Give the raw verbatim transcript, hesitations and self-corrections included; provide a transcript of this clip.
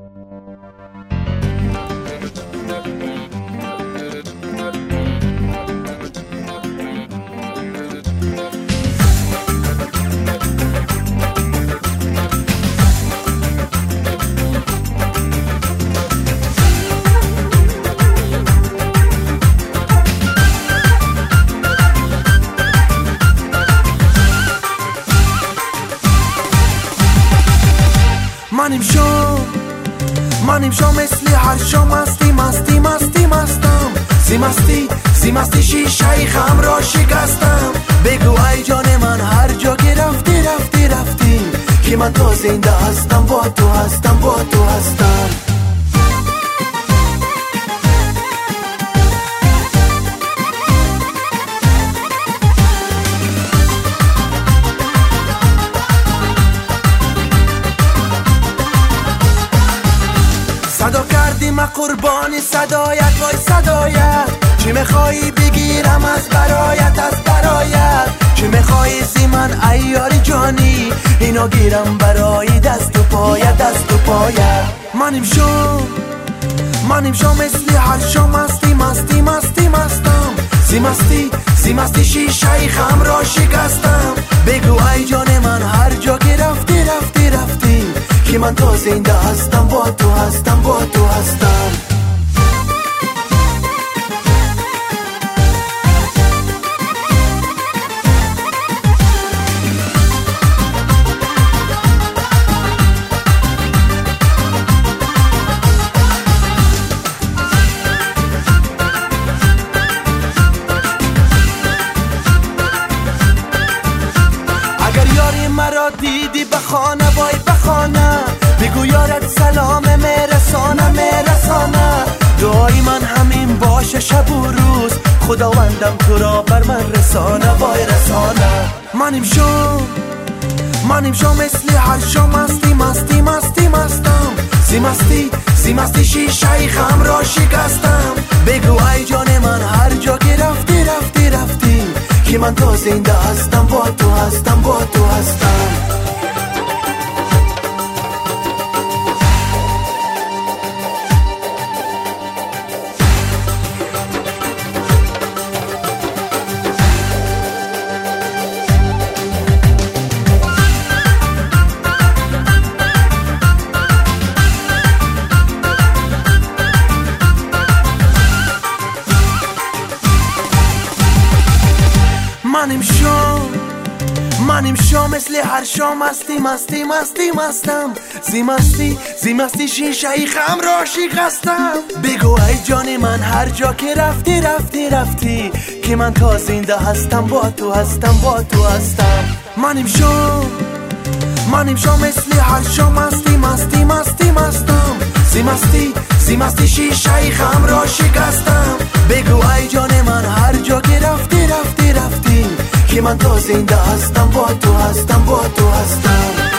منیم شو منیم شو مثلی هر شو مستی مستی مستی مستم سی مستی سی مستی شیشه خم را شکستم بگو ای جان من هر جا که رفتی رفتی رفتی که من تا زنده هستم با تو هستم با تو هستم صدا کردی من قربانی صدایت وای صدایت چی میخوایی بگیرم از برایت از برایت چی میخوایی زی من ایاری جانی اینو گیرم برای دست و پایت دست و پایت منیم شو منیم شو مثلی هر شو مستی مستی مستی مستم سی مستی سی مستی شیشه خم را شکستم بگو ای جان من هر جا که رفتی رفتی رفتی که من تا زنده هستم با تو هستم با تو هستم اگر یاری مرا دیدی بخانه وای بخانه بگو یارت سلام میرسانه میرسانه دعای من همین باشه شب و روز خداوندم تو را بر من رسانه وای رسانه منیم شو منیم شو مثلی هر شو مستی مستی مستی مستم سی مستی سی مستی شیشه خم را شکستم بگو ای جان من هر جا که رفتی رفتی رفتی که من تا زنده هستم با تو هستم با تو هستم منیم شو منیم شو مثل هر شو مستی مستی مستی مستم زی مستی زی مستی شیشه خم را شکستم بگو ای جان من هر جا که رفتی رفتی رفتی که من تا زنده هستم با تو هستم با تو هستم منیم شو منیم شو مثل هر شو مستی مستی مستی مستم زی مستی زی مستی شیشه خم را شکستم بگو ای جان من هر جا که رفتی رفتی رفتی که من تا زنده هستم با تو هستم با تو هستم